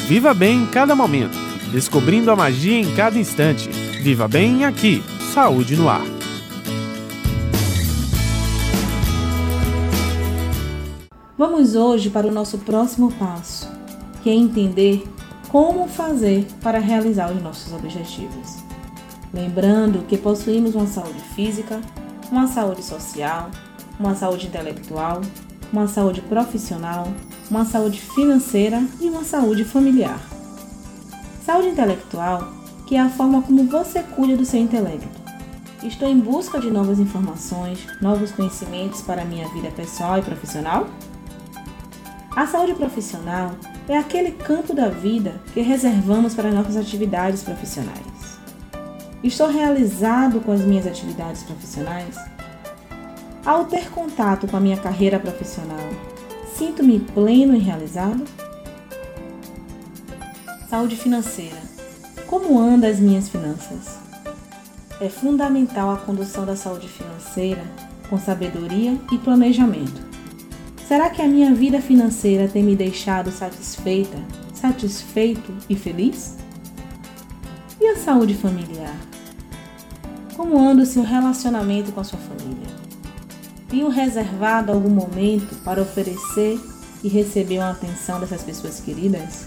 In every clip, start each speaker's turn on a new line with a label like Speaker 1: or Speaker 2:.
Speaker 1: Viva bem em cada momento, descobrindo a magia em cada instante. Viva bem aqui, Saúde no Ar.
Speaker 2: Vamos hoje para o nosso próximo passo, que é entender como fazer para realizar os nossos objetivos. Lembrando que possuímos uma saúde física, uma saúde social, uma saúde intelectual, uma saúde profissional, uma saúde financeira e uma saúde familiar. Saúde intelectual, que é a forma como você cuida do seu intelecto. Estou em busca de novas informações, novos conhecimentos para a minha vida pessoal e profissional? A saúde profissional é aquele campo da vida que reservamos para nossas atividades profissionais. Estou realizado com as minhas atividades profissionais? Ao ter contato com a minha carreira profissional, sinto-me pleno e realizado? Saúde financeira. Como andam as minhas finanças? É fundamental a condução da saúde financeira com sabedoria e planejamento. Será que a minha vida financeira tem me deixado satisfeita, satisfeito e feliz? E a saúde familiar? Como anda o seu relacionamento com a sua família? Tenho reservado algum momento para oferecer e receber uma atenção dessas pessoas queridas?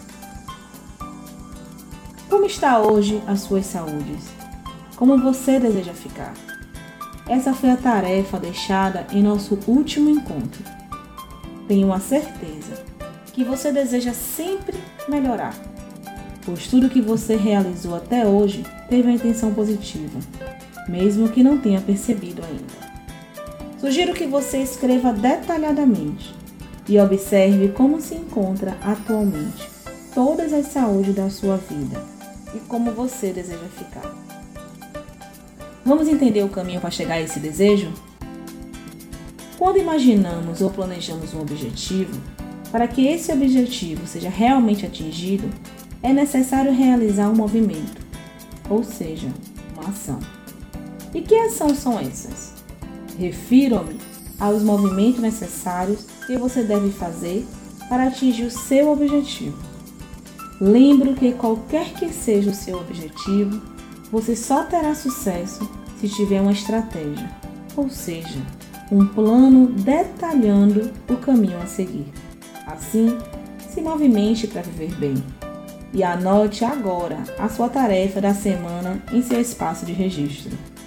Speaker 2: Como está hoje as suas saúdes? Como você deseja ficar? Essa foi a tarefa deixada em nosso último encontro. Tenho a certeza que você deseja sempre melhorar, pois tudo que você realizou até hoje teve uma intenção positiva, mesmo que não tenha percebido ainda. Sugiro que você escreva detalhadamente e observe como se encontra atualmente todas as saúdes da sua vida e como você deseja ficar. Vamos entender o caminho para chegar a esse desejo? Quando imaginamos ou planejamos um objetivo, para que esse objetivo seja realmente atingido, é necessário realizar um movimento, ou seja, uma ação. E que ações são essas? Refiro-me aos movimentos necessários que você deve fazer para atingir o seu objetivo. Lembro que qualquer que seja o seu objetivo, você só terá sucesso se tiver uma estratégia, ou seja, um plano detalhando o caminho a seguir. Assim, se movimente para viver bem. E anote agora a sua tarefa da semana em seu espaço de registro.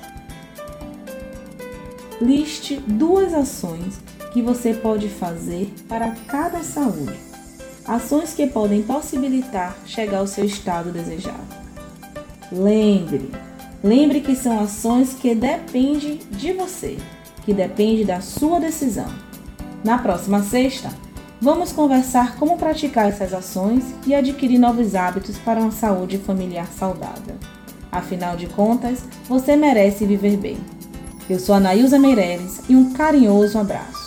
Speaker 2: Liste 2 ações que você pode fazer para cada saúde. Ações que podem possibilitar chegar ao seu estado desejado. Lembre que são ações que dependem de você, que depende da sua decisão. Na próxima sexta, vamos conversar como praticar essas ações e adquirir novos hábitos para uma saúde familiar saudável. Afinal de contas, você merece viver bem. Eu sou a Anaílza Meireles e um carinhoso abraço.